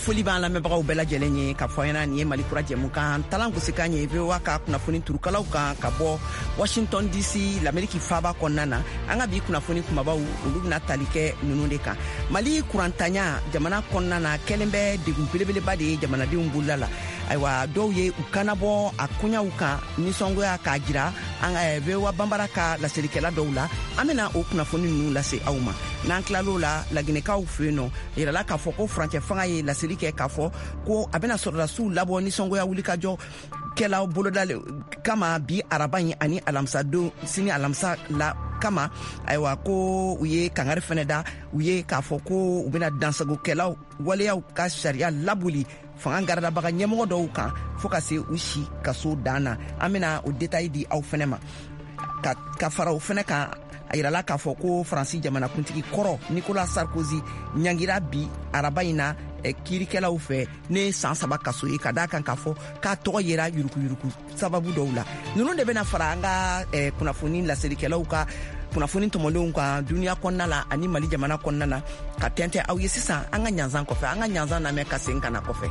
foli b'an lamɛnbagaw bɛɛ lajɛlen ye ka fɔ ɲɛna nin ye Mali kura jɛmukan talan gosikan ye VOA ka kunnafoni turukalaw kan ka bɔ Washington DC l'Amérique faaba kɔnɔna na an ka bi kunnafoni kumabaw olu bɛna tali kɛ ninnu de kan. Mali kurantanya jamana kɔnɔna na kɛlen bɛ degun belebeleba de ye jamanadenw boloda la. Ayiwa dɔw ye u kanabɔ a koɲaw kan nisɔngoya k'a jira an ka VOA banbara ka laselikɛla dɔw la an bɛna o kunnafoni ninnu lase aw ma. N'an tilal'o la laginɛkaw fɛ yen nɔ yirala k'a fɔ ko furancɛ fanga ye laseli kɛ k'a fɔ ko a bɛna sɔrɔdasiw labɔ nisɔngoya wulikajɔ kɛlaw boloda kama bi araba in ani alamisa don sini alamisa la kama ayiwa ko u ye kangari fɛnɛ da u ye k'a fɔ ko u bɛna dansagokɛlaw waleyaw ka sariya laboli fanga garadabaga ɲɛmɔgɔ dɔw kan fo ka se u si kaso dan na an bɛna o détail di aw fɛnɛ ma ka fara o fɛnɛ kan a yirala k'a fɔ ko Faransi jamanakuntigi kɔrɔ Nicolas Sarkozy ɲangira bi araba in na kiirikɛlaw fɛ ne san 3 kaso ye ka da kan k'a fɔ k'a tɔgɔ yera yurukuyuruku sababu dɔw la ninnu de bɛna fara an ka kunnafoni laselikɛlaw ka kunnafoni tɔmɔlenw kan duniya kɔnɔna la ani Mali jamana kɔnɔna na ka tɛntɛn aw ye sisan an ka ɲanzan kɔfɛ an ka ɲanzan lamɛn ka segin ka na kɔfɛ.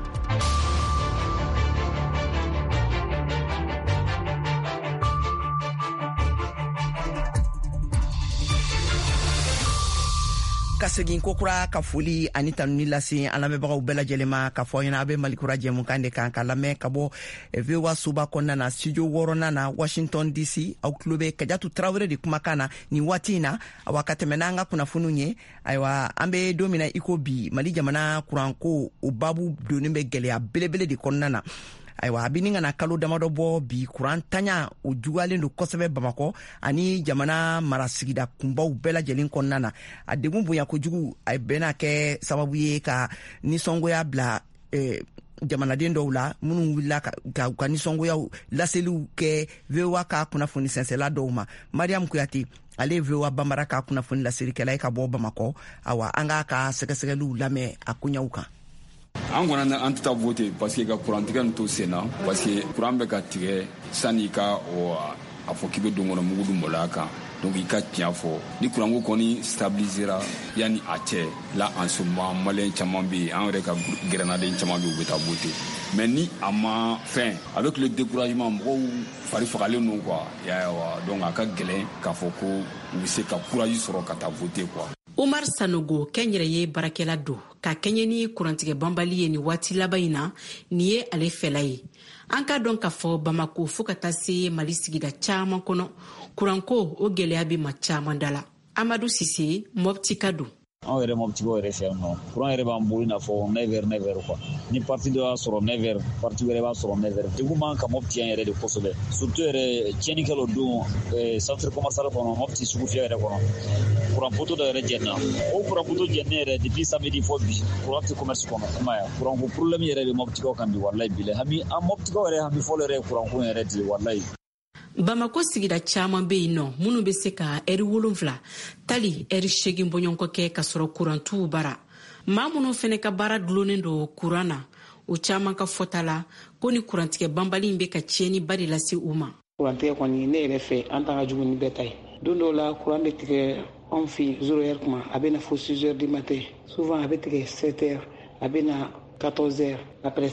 Ka segin kokura ka foli ani tanuni lase an lamɛnbagaw bɛɛ lajɛlen ma ka fɔ ɲɛna a bɛ Mali kura jɛmukan de kan ka lamɛn ka bɔ VOA soba kɔnɔna na studio 6nan na Washington DC aw tulo bɛ Kajatu Tarawele de kumakan na nin waati in na awa ka tɛmɛ n'an ka kunnafoniw ye ayiwa an bɛ don min na i ko bi Mali jamana kuranko o babu donnen bɛ gɛlɛya belebele de kɔnɔna na. Ayiwa a bɛ ni ka na kalo damadɔ bɔ bi kurantanya o juguyalen don kosɛbɛ Bamakɔ ani jamana mara sigida kunbaw bɛɛ lajɛlen kɔnɔna na a degun bonya kojugu a bɛna kɛ sababu ye ka nisɔngoya bila jamanaden dɔw la minnu wulila ka nisɔngoyaw laseliw kɛ VOA ka kunnafoni sɛnsɛla dɔw ma. Mariam Kuyate ale VOA banbara ka kunnafoni laselikɛla ye ka bɔ Bamakɔ awa an ka sɛgɛsɛgɛliw lamɛn a koɲaw kan. An kɔni an tɛ taa voter parce que ka courant tigɛ nin to sen na parce que courant bɛ ka tigɛ sani ka a fɔ k'i bɛ don kɔnɔ mugu dun mɔlɔya kan donc i ka tiɲɛ fɔ ni courant ko kɔni stabilisera yani a cɛ la en ce moment malien caman bɛ yen an yɛrɛ ka gɛrɛnaden caman bɛ yen u bɛ taa voter mais ni a ma fɛn avec le découragement mɔgɔw fari fagalen don quoi donc a ka gɛlɛn k'a fɔ ko u bɛ se ka courage sɔrɔ ka taa voter quoi. Umar Sanogo kɛnyɛrɛye barakɛla don ka kɛɲɛ ni kurantigɛ banbali ye ni waati laban in na ni ye ale fɛla ye. An ka dɔn k'a fɔ Bamako fo ka taa se Mali sigida caman kɔnɔ kuranko o gɛlɛya bɛ ma caman da la. Amadou Sise Mopti ka don. An yɛrɛ mɔbitigiw yɛrɛ fɛ yan nɔ kuran yɛrɛ b'an bolo i n'a fɔ 9h quoi ni parti dɔ y'a sɔrɔ 9h parti wɛrɛ b'a sɔrɔ 9h degun b'an ka mɔbiti yan yɛrɛ de kosɛbɛ surtout yɛrɛ tiɲɛnikɛlaw don centre commercial kɔnɔ mɔbiti sugu fiyɛ yɛrɛ kɔnɔ kuran poto dɔ yɛrɛ jɛnna o kuran poto jɛnnen yɛrɛ depuis samedi fɔ bi kuran tɛ commerce kɔnɔ i m'a ye kuran ko problème yɛrɛ bɛ mɔbitigaw kan bi walayi bi hami an mɔbitigaw yɛrɛ hami fɔlɔ yɛrɛ kuran ko yɛrɛ de walayi. Bamako sigida caman bɛ yen nɔ minnu bɛ se ka ɛri 7 tali ɛri 8 bɔɲɔgɔnkɔ kɛ ka sɔrɔ kurantuw bara maa minnu fɛnɛ ka baara dulonnen don kuran na o caman ka fɔta la ko ni kurantigɛ banbali in bɛ ka tiɲɛniba de lase u ma. Kurantigɛ kɔni ne yɛrɛ fɛ an ta ka jugu ni bɛɛ ta ye don dɔw la kuran bɛ tigɛ anw fɛ 0h kuma a bɛ na fo 6h du matin souvent a bɛ tigɛ 7h a bɛ na 14h après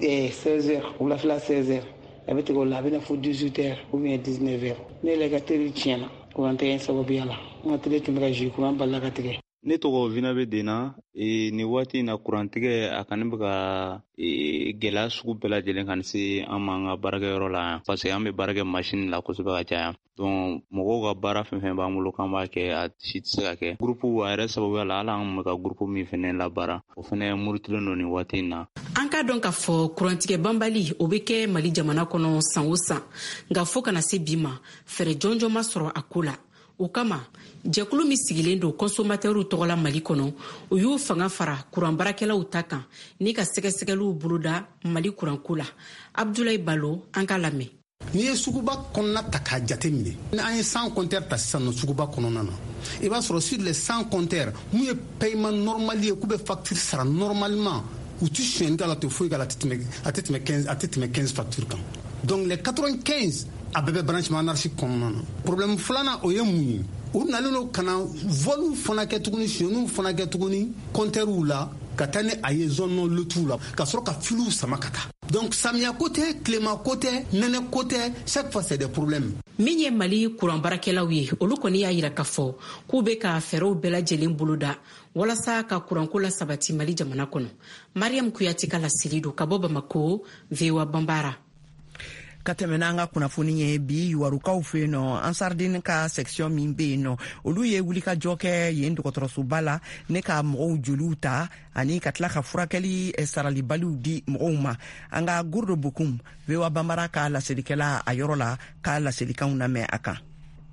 16h wulafɛla 16h. A bɛ tigɛ o la a bɛ na fo 18h ou bien 19h ne yɛrɛ ka teri tiɲɛna kuran tɛ sababuya la n ka teri tun bɛ ka jouer kuran balila ka tigɛ. Ne tɔgɔ Vinabe Dena nin waati in na kurantigɛ a kɔni bɛ ka gɛlɛya sugu bɛɛ lajɛlen kan se an ma an ka baarakɛyɔrɔ la yan parce que an bɛ baara kɛ machine la kosɛbɛ ka caya donc mɔgɔw ka baara fɛn fɛn b'an bolo k'an b'a kɛ a si tɛ se ka kɛ groupe a yɛrɛ sababuya la hali an bɛ ka groupe min fɛnɛ labaara o fɛnɛ murutilen don nin waati in na. An ka dɔn k'a fɔ kurantigɛ banbali o bɛ kɛ Mali jamana kɔnɔ san o san nka fo kana se bi ma fɛɛrɛ jɔnjɔn ma sɔrɔ a ko la. O kama jɛkulu min sigilen don consommateurs tɔgɔla Mali kɔnɔ o y'u fanga fara kuran barakɛlaw ta kan ni ka sɛgɛsɛgɛliw boloda Mali kuranko la. Abdoulaye Balo an ka lamɛn. N'i ye suguba kɔnɔna ta k'a jate minɛ ni an ye 100 compteurs ta sisan nɔ suguba kɔnɔna na i b'a sɔrɔ sur les 100 compteurs mun ye paiement normal ye k'u bɛ facture sara normalement u ti sonyɛni k'a la te foyi k'a la a tɛ tɛmɛ 15 factures kan donc les 95 a bɛɛ bɛ branchement anarchique kɔnɔna na problème filanan o ye mun ye u nalen don ka na vol fana kɛ tuguni sonyɛniw fana kɛ tuguni compteurs la ka taa ni a ye zone non lotu la ka sɔrɔ ka filiw sama ka taa. Donc samiya ko tɛ tilema ko tɛ nɛnɛ ko tɛ chaque fois c'est des problèmes. Min ye Mali kuran baarakɛlaw ye olu kɔni y'a yira k'a fɔ k'u bɛ ka fɛɛrɛw bɛɛ lajɛlen boloda walasa ka kuranko la sabati Mali jamana kɔnɔ. Mariam Kuyati ka laseli don ka bɔ Bamako, VOA Bambara. Ka tɛmɛ n'an ka kunnafoni ye bi yuwarukaw fɛ yen nɔ Ansardine ka section min bɛ yen nɔ olu ye wulikajɔ kɛ yen dɔgɔtɔrɔsoba la ne ka mɔgɔw joliw ta ani ka tila ka furakɛli saralibaliw di mɔgɔw ma. An ka Gourdo Bokoum VOA Bambara ka laselikɛla a yɔrɔ la ka laselikanw lamɛn a kan.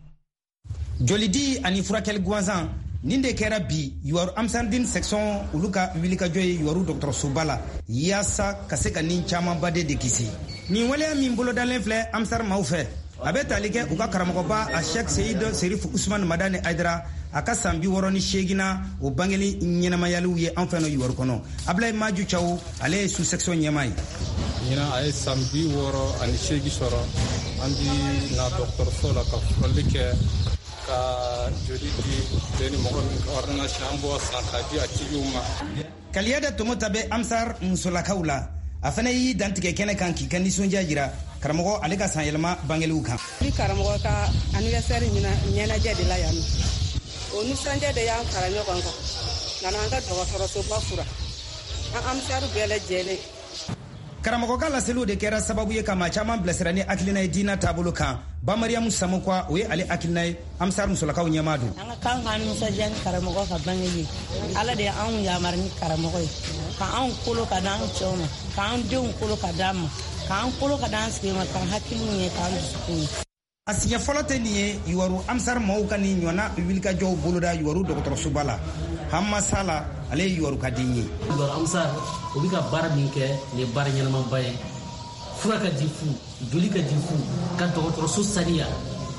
Jolidi ani furakɛli gansan nin de kɛra bi yuwaru Ansardine section olu ka wulikajɔ ye yuwaru dɔgɔtɔrɔsoba la yaasa ka se ka nin camanba de kisi. Nin waleya min bolodalen filɛ Amsar maaw fɛ a bɛ tali kɛ u ka karamɔgɔba a Sheikh Seyid Serif Usman Madani Aidara a ka san 68 o bangeli ɲɛnamayaliw ye an fɛ no yuwaru kɔnɔ. Ablaye Maju Chaw ale ye sous section ɲɛma ye. Ɲina a ye san 68 sɔrɔ an bi na dɔgɔtɔrɔso la ka furali kɛ ka joli di ni mɔgɔ min ka ordonnance an bɔ san ka di a tigiw ma. Kaliyada tomota bɛ Amsar musolakaw la a fana y'i dantigɛ kɛnɛ kan k'i ka nisɔndiya jira karamɔgɔ ale ka san yɛlɛma bangeliw kan. Ni karamɔgɔ ka anniversaire ɲɛnajɛ de la yan o nisɔndiya de y'an fara ɲɔgɔn kan nana an ka dɔgɔtɔrɔsoba fura an Amsar bɛɛ lajɛlen. Karamɔgɔ ka laseliw de kɛra sababu ye ka maa caman bilasira ni hakilina ye diina taabolo kan. Ba Mariamu Samukwa o ye ale hakilina ye Amsar musolakaw ɲɛmaa don. An ka kan ka nisɔndiya ni karamɔgɔ ka bangeli ala de y'anw yamari ni karamɔgɔ ye ka anw kolo ka d'an cɛw ma k'an denw kolo ka d'an ma k'an kolo ka d'an sigi ma k'an hakiliw ye k'an dusukun ye. A siɲɛ fɔlɔ tɛ nin ye yuwaru Amsar maaw ka nin ɲɔgɔnna wulikajɔw boloda yuwaru dɔgɔtɔrɔsoba la. Hamma Sala ale ye yuwaru ka den ye. Yuwaru Amsar o bɛ ka baara min kɛ nin ye baara ɲɛnamaba ye fura ka di fu joli ka di fu ka dɔgɔtɔrɔso saniya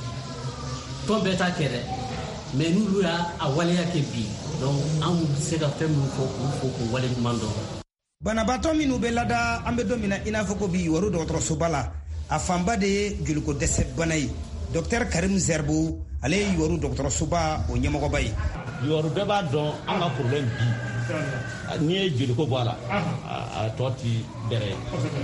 tɔn bɛɛ t'a kɛ dɛ mais n'olu y'a waleya kɛ bi donc an bɛ se ka fɛn min fɔ k'u fo k'u wale ɲuman dɔn. Banabaatɔ minnu bɛ lada an bɛ don min na i n'a fɔ ko bi yuwaru dɔgɔtɔrɔsoba la a fanba de ye joliko dɛsɛ bana ye. Dr Karim Zerbo ale ye yuwaru dɔgɔtɔrɔsoba o ɲɛmɔgɔba ye. Yuwaru bɛɛ b'a dɔn an ka problème bi n'i ye joliko bɔ a la a tɔ ti bɛrɛ ye.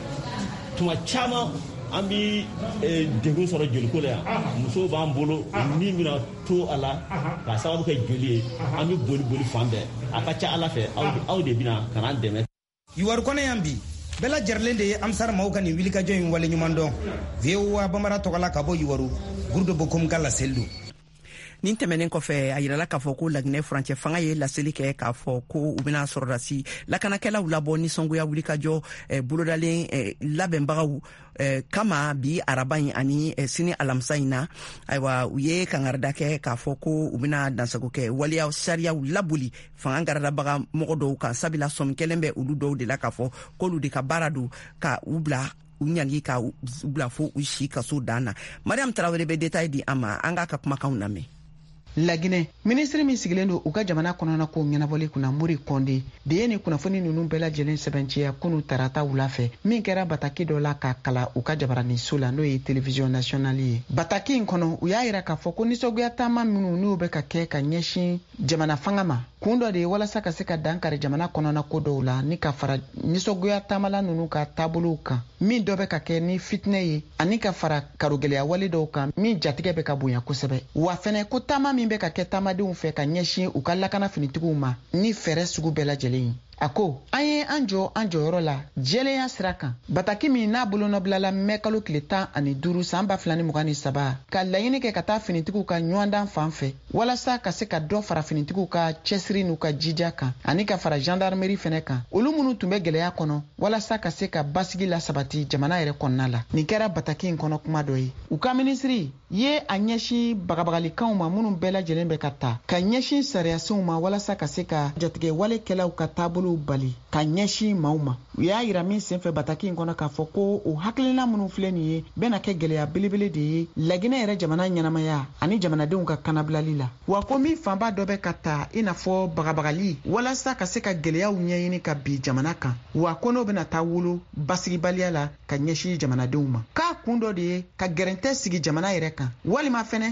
Tuma caman an bi degun sɔrɔ joliko la yan musow b'an bolo min bɛna to a la k'a sababu kɛ joli ye an bi boli fan bɛɛ a ka ca ala fɛ aw de bɛna ka n'an dɛmɛ. Yuwaru kɔnɔ yan bi bɛɛ lajɛrɛlen de ye Amsar maaw ka nin wulikajɔ in wale ɲuman dɔn. VOA Bambara tɔgɔla ka bɔ yuwaru Gourdo Bokoum ka laseli don. Nin tɛmɛnen kɔfɛ a yirala k'a fɔ ko Laginɛ furancɛ fanga ye laseli kɛ k'a fɔ ko u bɛna sɔrɔdasi lakanakɛlaw labɔ nisɔngoya wulikajɔ bolodalen labɛnbagaw kama bi araba in ani sini alamisa in na. Ayiwa u ye kangarida kɛ k'a fɔ ko u bɛna dansago kɛ waliya sariyaw laboli fanga garadabaga mɔgɔ dɔw kan sabula sɔmi kelen bɛ olu dɔw de la k'a fɔ k'olu de ka baara don ka u bila u ɲangi ka u bila fo u si kaso dan na. Mariam Tarawele bɛ détail di an ma an k'a ka kumakanw lamɛn. Laginɛ minisiri min sigilen don u ka jamana kɔnɔna ko ɲɛnabɔli kunna Mori Kɔnde de ye ni kunnafoni ninnu bɛɛ lajɛlen sɛbɛnciya kunu tarata wula fɛ min kɛra bataki dɔ la ka kala u ka jabarani so la n'o ye télévision nationale ye. Bataki in kɔnɔ u y'a yira k'a fɔ ko nisɔngoya taama minnu n'u bɛ ka kɛ ka ɲɛsin jamana fanga ma kun dɔ de ye walasa ka se ka dankari jamana kɔnɔna ko dɔw la ni ka fara nisɔngoya taamala ninnu ka taabolow kan min dɔ bɛ ka kɛ ni fitinɛ ye ani ka fara karogɛlɛya wale dɔw kan min jatigɛ bɛ ka bonya kosɛbɛ wa fɛnɛ ko taama min bɛ ka kɛ taamadenw fɛ ka ɲɛsin u ka lakana finitigiw ma ni fɛɛrɛ sugu bɛɛ lajɛlen ye. A ko an ye an jɔ an jɔyɔrɔ la jɛlenya sira kan bataki min n'a bolonɔbilala mɛ kalo tile 15 san 2023 ka laɲini kɛ ka taa finitigiw ka ɲɔgɔndan fan fɛ walasa ka se ka dɔ fara finitigiw ka cɛsiri n'u ka jija kan ani ka fara gendarmerie fɛnɛ kan olu minnu tun bɛ gɛlɛya kɔnɔ walasa ka se ka basigi la sabati jamana yɛrɛ kɔnɔna la. Nin kɛra bataki in kɔnɔ kuma dɔ ye. U ka minisiri ye a ɲɛsin bagabagalikanw ma minnu bɛɛ lajɛlen bɛ ka ta ka ɲɛsin sariyasenw ma walasa ka se ka jatigɛ walekɛlaw ka taabolo bali ka ɲɛsin maaw ma. U y'a yira min senfɛ bataki in kɔnɔ k'a fɔ ko o hakilina minnu filɛ nin ye bɛna kɛ gɛlɛya belebele de ye Laginɛ yɛrɛ jamana ɲɛnamaya ani jamanadenw ka kanabilali la. Wa ko min fanba dɔ bɛ ka ta i n'a fɔ bagabagali walasa ka se ka gɛlɛyaw ɲɛɲini ka bi jamana kan wa ko n'o bɛna taa wolo basigibaliya la ka ɲɛsin jamanadenw ma. K'a kun dɔ de ye ka gɛrɛntɛ sigi jamana yɛrɛ kan walima fɛnɛ